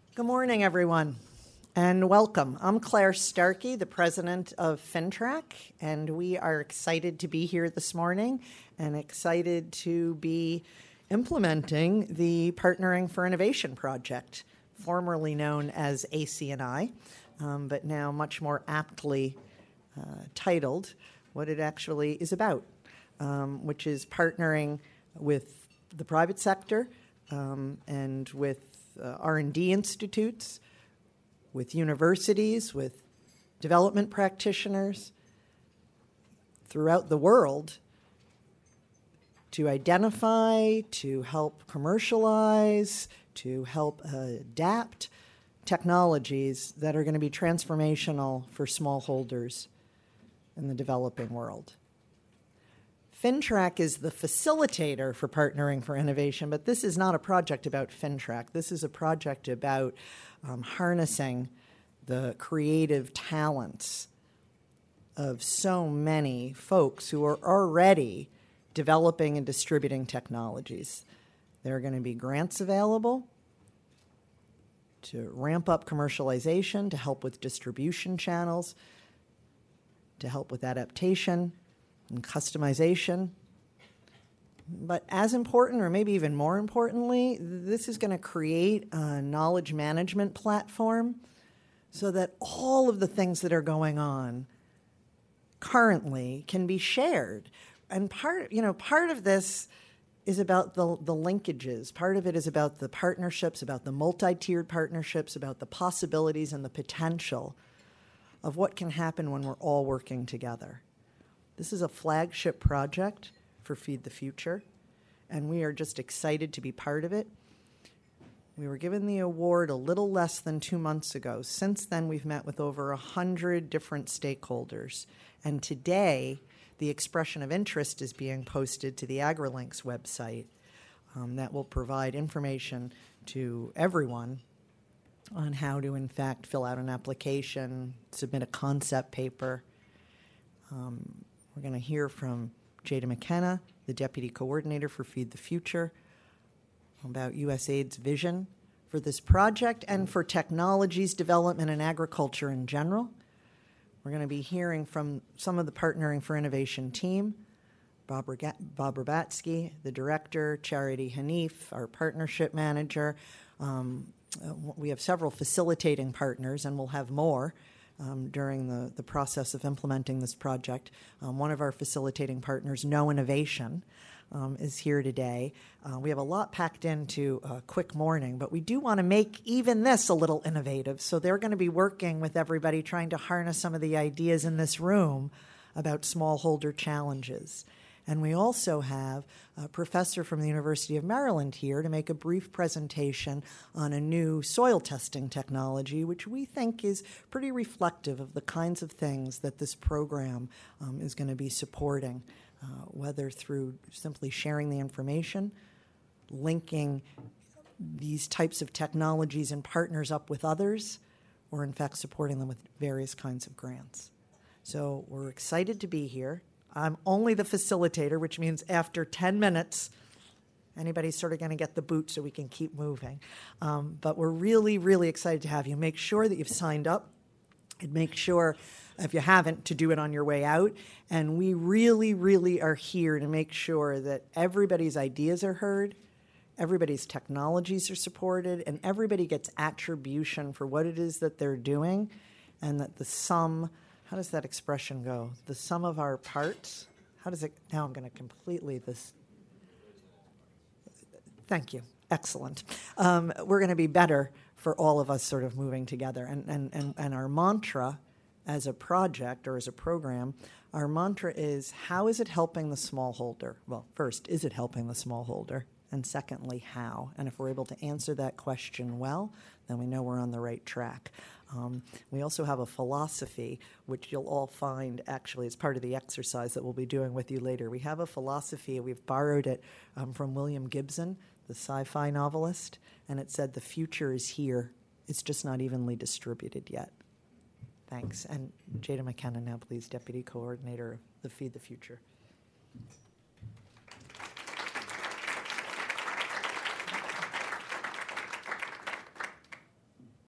Good morning, everyone, and welcome. I'm Claire Starkey, the president of FINTRAC, and we are excited to be here this morning and excited to be implementing the Partnering for Innovation project, formerly known as ACNI, but now much more aptly titled what it actually is about, which is partnering with the private sector and with R&D institutes, with universities, with development practitioners throughout the world to identify, to help commercialize, to help adapt technologies that are going to be transformational for smallholders in the developing world. FINTRAC is the facilitator for Partnering for Innovation, but this is not a project about FINTRAC. This is a project about harnessing the creative talents of so many folks who are already developing and distributing technologies. There are going to be grants available to ramp up commercialization, to help with distribution channels, to help with adaptation and customization. But as important, or maybe even more importantly, this is going to create a knowledge management platform so that all of the things that are going on currently can be shared. And part of this is about the linkages. Part of it is about the partnerships, about the multi-tiered partnerships, about the possibilities and the potential of what can happen when we're all working together. This is a flagship project for Feed the Future, and we are just excited to be part of it. We were given the award a little less than 2 months ago. Since then, we've met with over 100 different stakeholders, and today, the expression of interest is being posted to the AgriLinks website that will provide information to everyone on how to, in fact, fill out an application, submit a concept paper. We're going to hear from Jada McKenna, the Deputy Coordinator for Feed the Future, about USAID's vision for this project and for technologies development and agriculture in general. We're going to be hearing from some of the Partnering for Innovation team, Bob Rabatsky, the director, Charity Hanif, our partnership manager. We have several facilitating partners, and we'll have more during the process of implementing this project. One of our facilitating partners, No Innovation, is here today. We have a lot packed into a quick morning, but we do want to make even this a little innovative. So they're going to be working with everybody trying to harness some of the ideas in this room about smallholder challenges. And we also have a professor from the University of Maryland here to make a brief presentation on a new soil testing technology, which we think is pretty reflective of the kinds of things that this program is going to be supporting, whether through simply sharing the information, linking these types of technologies and partners up with others, or in fact supporting them with various kinds of grants. So we're excited to be here. I'm only the facilitator, which means after 10 minutes, anybody's sort of going to get the boot so we can keep moving. But we're really, really excited to have you. Make sure that you've signed up, and make sure, if you haven't, to do it on your way out. And we really, really are here to make sure that everybody's ideas are heard, everybody's technologies are supported, and everybody gets attribution for what it is that they're doing, and that the sum... How does that expression go? The sum of our parts? How does it? Now I'm going to completely this. Thank you. Excellent. We're going to be better for all of us sort of moving together. And our mantra as a project or as a program, our mantra is, how is it helping the smallholder? Well, first, is it helping the smallholder? And secondly, how? And if we're able to answer that question well, then we know we're on the right track. We also have a philosophy, which you'll all find actually as part of the exercise that we'll be doing with you later. We have a philosophy, we've borrowed it from William Gibson, the sci-fi novelist, and it said, the future is here, it's just not evenly distributed yet. Thanks. And Jada McKenna now, please, Deputy Coordinator of the Feed the Future.